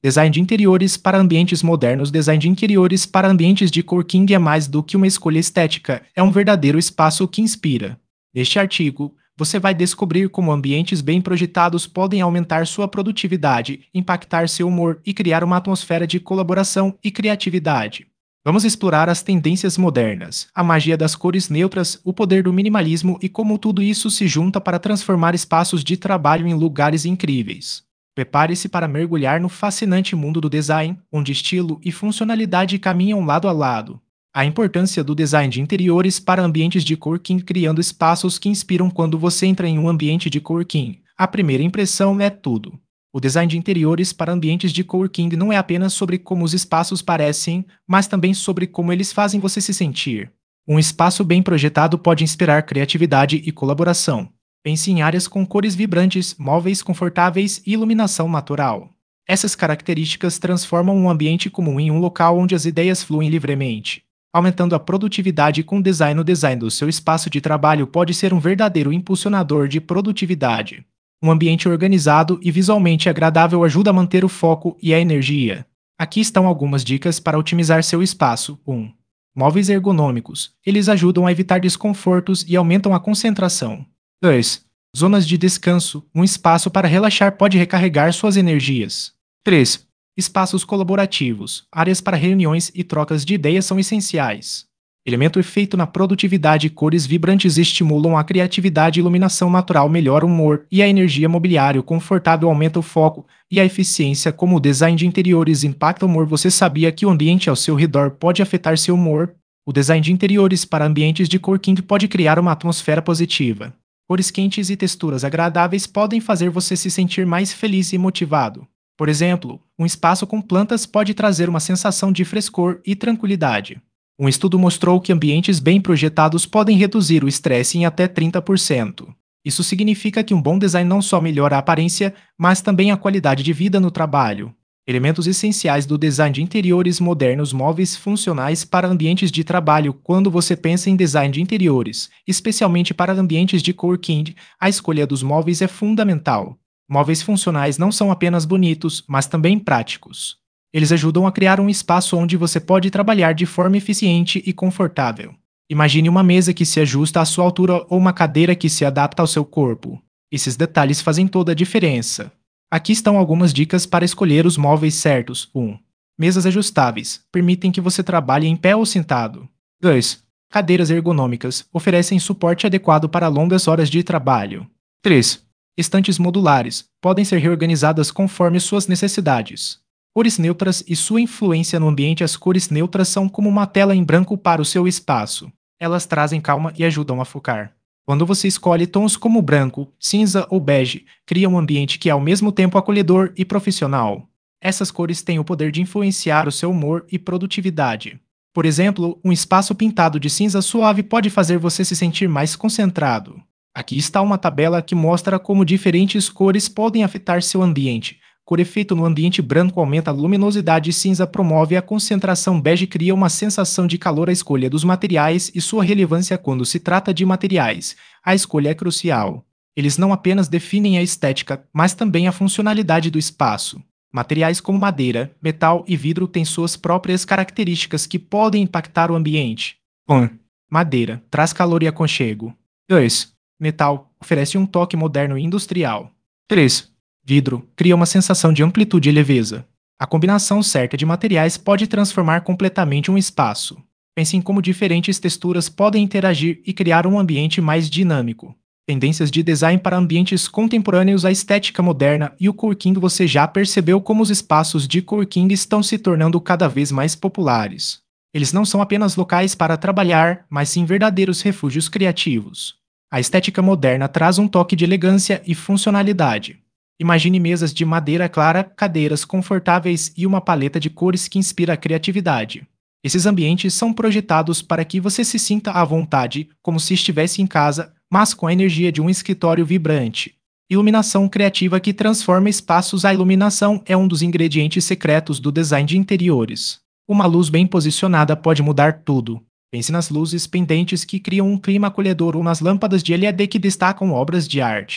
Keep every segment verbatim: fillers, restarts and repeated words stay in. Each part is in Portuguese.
Design de interiores para ambientes modernos. Design de interiores para ambientes de coworking é mais do que uma escolha estética, é um verdadeiro espaço que inspira. Neste artigo, você vai descobrir como ambientes bem projetados podem aumentar sua produtividade, impactar seu humor e criar uma atmosfera de colaboração e criatividade. Vamos explorar as tendências modernas, a magia das cores neutras, o poder do minimalismo e como tudo isso se junta para transformar espaços de trabalho em lugares incríveis. Prepare-se para mergulhar no fascinante mundo do design, onde estilo e funcionalidade caminham lado a lado. A importância do design de interiores para ambientes de coworking, criando espaços que inspiram. Quando você entra em um ambiente de coworking, a primeira impressão é tudo. O design de interiores para ambientes de coworking não é apenas sobre como os espaços parecem, mas também sobre como eles fazem você se sentir. Um espaço bem projetado pode inspirar criatividade e colaboração. Pense em áreas com cores vibrantes, móveis confortáveis e iluminação natural. Essas características transformam um ambiente comum em um local onde as ideias fluem livremente, aumentando a produtividade com design. O design do seu espaço de trabalho pode ser um verdadeiro impulsionador de produtividade. Um ambiente organizado e visualmente agradável ajuda a manter o foco e a energia. Aqui estão algumas dicas para otimizar seu espaço. um. Móveis ergonômicos. Eles ajudam a evitar desconfortos e aumentam a concentração. dois. Zonas de descanso. Um espaço para relaxar pode recarregar suas energias. três. Espaços colaborativos. Áreas para reuniões e trocas de ideias são essenciais. Elemento efeito na produtividade. Cores vibrantes estimulam a criatividade. Iluminação natural melhora o humor e a energia. Mobiliário confortável aumenta o foco e a eficiência. Como o design de interiores impacta o humor. Você sabia que o ambiente ao seu redor pode afetar seu humor? O design de interiores para ambientes de coworking pode criar uma atmosfera positiva. Cores quentes e texturas agradáveis podem fazer você se sentir mais feliz e motivado. Por exemplo, um espaço com plantas pode trazer uma sensação de frescor e tranquilidade. Um estudo mostrou que ambientes bem projetados podem reduzir o estresse em até trinta por cento. Isso significa que um bom design não só melhora a aparência, mas também a qualidade de vida no trabalho. Elementos essenciais do design de interiores modernos. Móveis funcionais para ambientes de trabalho. Quando você pensa em design de interiores, especialmente para ambientes de coworking, a escolha dos móveis é fundamental. Móveis funcionais não são apenas bonitos, mas também práticos. Eles ajudam a criar um espaço onde você pode trabalhar de forma eficiente e confortável. Imagine uma mesa que se ajusta à sua altura ou uma cadeira que se adapta ao seu corpo. Esses detalhes fazem toda a diferença. Aqui estão algumas dicas para escolher os móveis certos. um. Mesas ajustáveis. Permitem que você trabalhe em pé ou sentado. dois. Cadeiras ergonômicas. Oferecem suporte adequado para longas horas de trabalho. três. Estantes modulares. Podem ser reorganizadas conforme suas necessidades. Cores neutras e sua influência no ambiente. As cores neutras são como uma tela em branco para o seu espaço. Elas trazem calma e ajudam a focar. Quando você escolhe tons como branco, cinza ou bege, cria um ambiente que é ao mesmo tempo acolhedor e profissional. Essas cores têm o poder de influenciar o seu humor e produtividade. Por exemplo, um espaço pintado de cinza suave pode fazer você se sentir mais concentrado. Aqui está uma tabela que mostra como diferentes cores podem afetar seu ambiente. Cor efeito no ambiente branco aumenta a luminosidade. Cinza promove a concentração. Bege cria uma sensação de calor. A escolha dos materiais e sua relevância. Quando se trata de materiais, a escolha é crucial. Eles não apenas definem a estética, mas também a funcionalidade do espaço. Materiais como madeira, metal e vidro têm suas próprias características que podem impactar o ambiente. um. Madeira traz calor e aconchego. dois. Metal oferece um toque moderno e industrial. três. Vidro cria uma sensação de amplitude e leveza. A combinação certa de materiais pode transformar completamente um espaço. Pense em como diferentes texturas podem interagir e criar um ambiente mais dinâmico. Tendências de design para ambientes contemporâneos. A estética moderna e o coworking. Você já percebeu como os espaços de coworking estão se tornando cada vez mais populares. Eles não são apenas locais para trabalhar, mas sim verdadeiros refúgios criativos. A estética moderna traz um toque de elegância e funcionalidade. Imagine mesas de madeira clara, cadeiras confortáveis e uma paleta de cores que inspira a criatividade. Esses ambientes são projetados para que você se sinta à vontade, como se estivesse em casa, mas com a energia de um escritório vibrante. Iluminação criativa que transforma espaços. A iluminação é um dos ingredientes secretos do design de interiores. Uma luz bem posicionada pode mudar tudo. Pense nas luzes pendentes que criam um clima acolhedor ou nas lâmpadas de L E D que destacam obras de arte.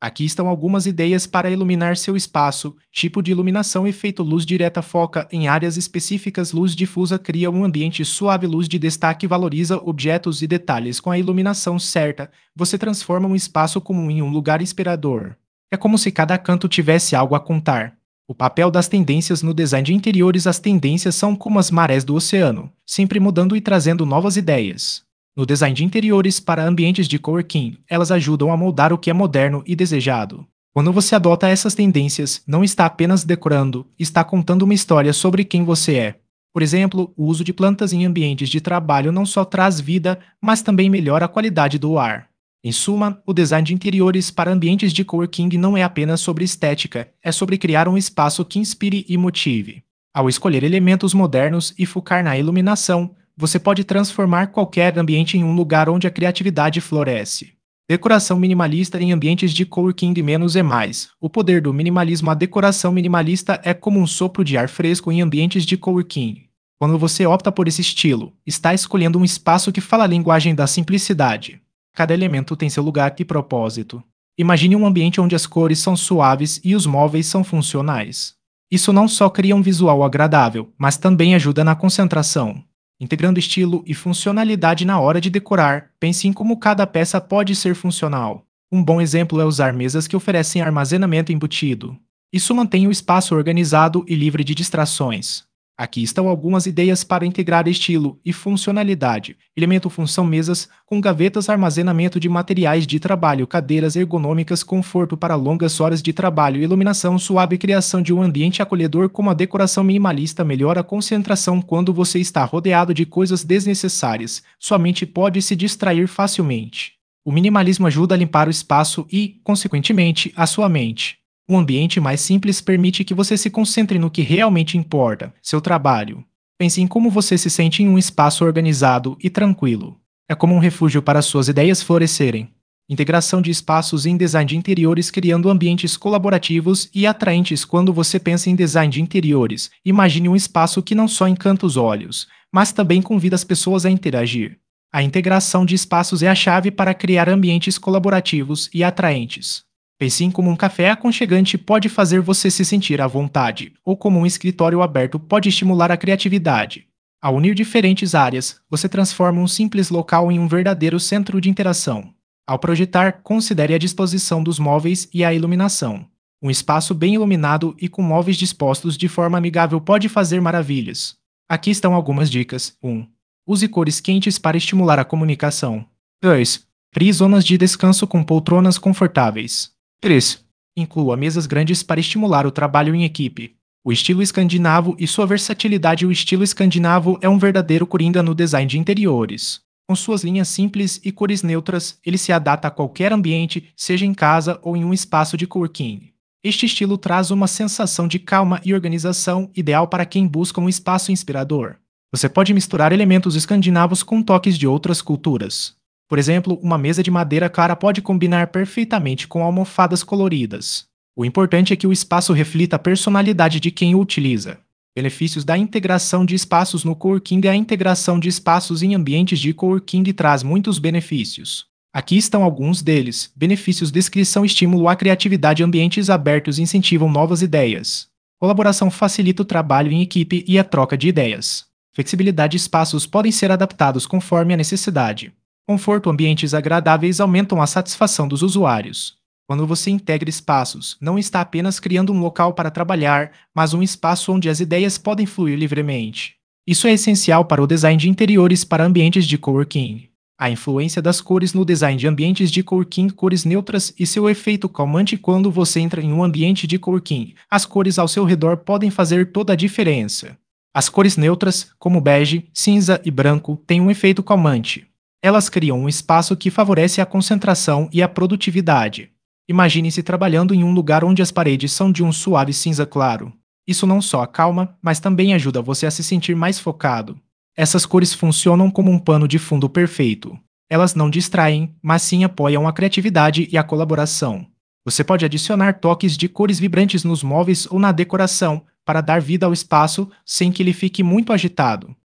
Aqui estão algumas ideias para iluminar seu espaço. Tipo de iluminação: efeito luz direta foca em áreas específicas, luz difusa cria um ambiente suave, luz de destaque valoriza objetos e detalhes. Com a iluminação certa, você transforma um espaço comum em um lugar inspirador. É como se cada canto tivesse algo a contar. O papel das tendências no design de interiores: as tendências são como as marés do oceano, sempre mudando e trazendo novas ideias. No design de interiores para ambientes de coworking, elas ajudam a moldar o que é moderno e desejado. Quando você adota essas tendências, não está apenas decorando, está contando uma história sobre quem você é. Por exemplo, o uso de plantas em ambientes de trabalho não só traz vida, mas também melhora a qualidade do ar. Em suma, o design de interiores para ambientes de coworking não é apenas sobre estética, é sobre criar um espaço que inspire e motive. Ao escolher elementos modernos e focar na iluminação, você pode transformar qualquer ambiente em um lugar onde a criatividade floresce. Decoração minimalista em ambientes de coworking: de menos é mais. O poder do minimalismo: a decoração minimalista é como um sopro de ar fresco em ambientes de coworking. Quando você opta por esse estilo, está escolhendo um espaço que fala a linguagem da simplicidade. Cada elemento tem seu lugar e propósito. Imagine um ambiente onde as cores são suaves e os móveis são funcionais. Isso não só cria um visual agradável, mas também ajuda na concentração. Integrando estilo e funcionalidade na hora de decorar, pense em como cada peça pode ser funcional. Um bom exemplo é usar mesas que oferecem armazenamento embutido. Isso mantém o espaço organizado e livre de distrações. Aqui estão algumas ideias para integrar estilo e funcionalidade. Elemento função: mesas com gavetas, armazenamento de materiais de trabalho, cadeiras ergonômicas, conforto para longas horas de trabalho, iluminação suave, criação de um ambiente acolhedor. Como a decoração minimalista melhora a concentração quando você está rodeado de coisas desnecessárias, sua mente pode se distrair facilmente. O minimalismo ajuda a limpar o espaço e, consequentemente, a sua mente. Um ambiente mais simples permite que você se concentre no que realmente importa, seu trabalho. Pense em como você se sente em um espaço organizado e tranquilo. É como um refúgio para suas ideias florescerem. Integração de espaços em design de interiores, criando ambientes colaborativos e atraentes. Quando você pensa em design de interiores, imagine um espaço que não só encanta os olhos, mas também convida as pessoas a interagir. A integração de espaços é a chave para criar ambientes colaborativos e atraentes. Pense em como um café aconchegante pode fazer você se sentir à vontade, ou como um escritório aberto pode estimular a criatividade. Ao unir diferentes áreas, você transforma um simples local em um verdadeiro centro de interação. Ao projetar, considere a disposição dos móveis e a iluminação. Um espaço bem iluminado e com móveis dispostos de forma amigável pode fazer maravilhas. Aqui estão algumas dicas. um. Use cores quentes para estimular a comunicação. dois. Crie zonas de descanso com poltronas confortáveis. três. Inclua mesas grandes para estimular o trabalho em equipe. O estilo escandinavo e sua versatilidade. O estilo escandinavo é um verdadeiro coringa no design de interiores. Com suas linhas simples e cores neutras, ele se adapta a qualquer ambiente, seja em casa ou em um espaço de coworking. Este estilo traz uma sensação de calma e organização, ideal para quem busca um espaço inspirador. Você pode misturar elementos escandinavos com toques de outras culturas. Por exemplo, uma mesa de madeira clara pode combinar perfeitamente com almofadas coloridas. O importante é que o espaço reflita a personalidade de quem o utiliza. Benefícios da integração de espaços no coworking. A integração de espaços em ambientes de coworking traz muitos benefícios. Aqui estão alguns deles. Benefícios: descrição, estímulo à criatividade, ambientes abertos incentivam novas ideias. Colaboração facilita o trabalho em equipe e a troca de ideias. Flexibilidade: espaços podem ser adaptados conforme a necessidade. Conforto: ambientes agradáveis aumentam a satisfação dos usuários. Quando você integra espaços, não está apenas criando um local para trabalhar, mas um espaço onde as ideias podem fluir livremente. Isso é essencial para o design de interiores para ambientes de coworking. A influência das cores no design de ambientes de coworking. Cores neutras e seu efeito calmante. Quando você entra em um ambiente de coworking, as cores ao seu redor podem fazer toda a diferença. As cores neutras, como bege, cinza e branco, têm um efeito calmante. Elas criam um espaço que favorece a concentração e a produtividade. Imagine-se trabalhando em um lugar onde as paredes são de um suave cinza claro. Isso não só acalma, mas também ajuda você a se sentir mais focado. Essas cores funcionam como um pano de fundo perfeito. Elas não distraem, mas sim apoiam a criatividade e a colaboração. Você pode adicionar toques de cores vibrantes nos móveis ou na decoração, para dar vida ao espaço sem que ele fique muito agitado.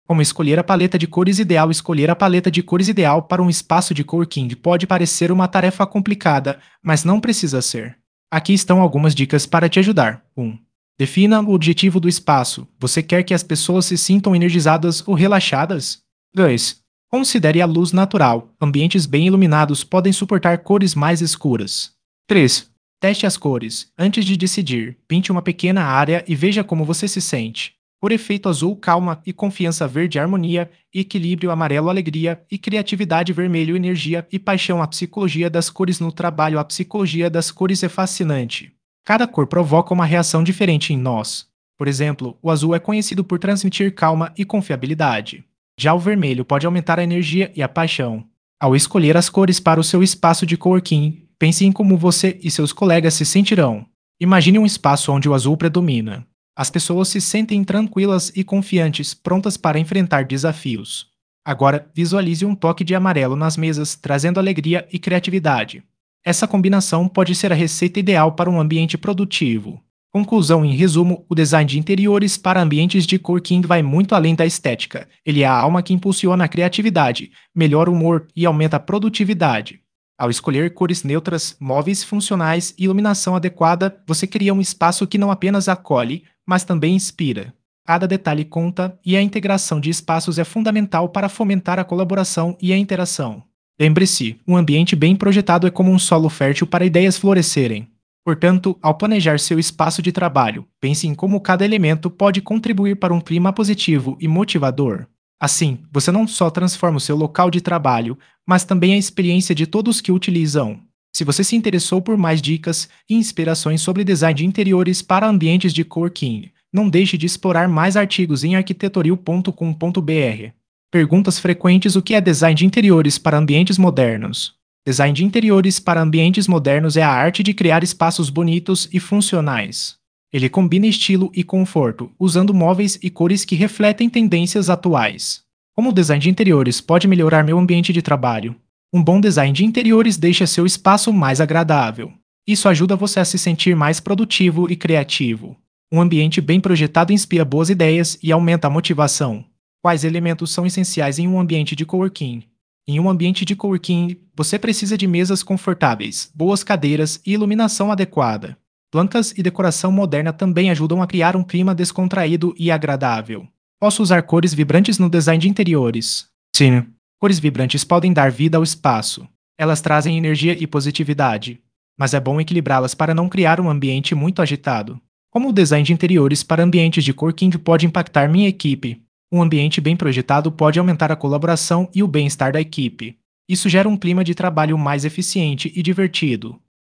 Como escolher a paleta de cores ideal? Escolher a paleta de cores ideal para um espaço de coworking pode parecer uma tarefa complicada, mas não precisa ser. Aqui estão algumas dicas para te ajudar. um. Defina o objetivo do espaço. Você quer que as pessoas se sintam energizadas ou relaxadas? dois. Considere a luz natural. Ambientes bem iluminados podem suportar cores mais escuras. três. Teste as cores. Antes de decidir, pinte uma pequena área e veja como você se sente. Por efeito azul, calma e confiança, verde, harmonia, equilíbrio, amarelo, alegria e criatividade, vermelho, energia e paixão. A psicologia das cores no trabalho. A psicologia das cores é fascinante. Cada cor provoca uma reação diferente em nós. Por exemplo, o azul é conhecido por transmitir calma e confiabilidade. Já o vermelho pode aumentar a energia e a paixão. Ao escolher as cores para o seu espaço de coworking, pense em como você e seus colegas se sentirão. Imagine um espaço onde o azul predomina. As pessoas se sentem tranquilas e confiantes, prontas para enfrentar desafios. Agora, visualize um toque de amarelo nas mesas, trazendo alegria e criatividade. Essa combinação pode ser a receita ideal para um ambiente produtivo. Conclusão: em resumo, o design de interiores para ambientes de coworking vai muito além da estética. Ele é a alma que impulsiona a criatividade, melhora o humor e aumenta a produtividade. Ao escolher cores neutras, móveis funcionais e iluminação adequada, você cria um espaço que não apenas acolhe, mas também inspira. Cada detalhe conta e a integração de espaços é fundamental para fomentar a colaboração e a interação. Lembre-se, um ambiente bem projetado é como um solo fértil para ideias florescerem. Portanto, ao planejar seu espaço de trabalho, pense em como cada elemento pode contribuir para um clima positivo e motivador. Assim, você não só transforma o seu local de trabalho, mas também a experiência de todos que o utilizam. Se você se interessou por mais dicas e inspirações sobre design de interiores para ambientes de coworking, não deixe de explorar mais artigos em arquitetoril ponto com ponto br. Perguntas frequentes: o que é design de interiores para ambientes modernos? Design de interiores para ambientes modernos é a arte de criar espaços bonitos e funcionais. Ele combina estilo e conforto, usando móveis e cores que refletem tendências atuais. Como o design de interiores pode melhorar meu ambiente de trabalho? Um bom design de interiores deixa seu espaço mais agradável. Isso ajuda você a se sentir mais produtivo e criativo. Um ambiente bem projetado inspira boas ideias e aumenta a motivação. Quais elementos são essenciais em um ambiente de coworking? Em um ambiente de coworking, você precisa de mesas confortáveis, boas cadeiras e iluminação adequada. Plantas e decoração moderna também ajudam a criar um clima descontraído e agradável. Posso usar cores vibrantes no design de interiores? Sim. Cores vibrantes podem dar vida ao espaço. Elas trazem energia e positividade. Mas é bom equilibrá-las para não criar um ambiente muito agitado. Como o design de interiores para ambientes de coworking pode impactar minha equipe? Um ambiente bem projetado pode aumentar a colaboração e o bem-estar da equipe. Isso gera um clima de trabalho mais eficiente e divertido.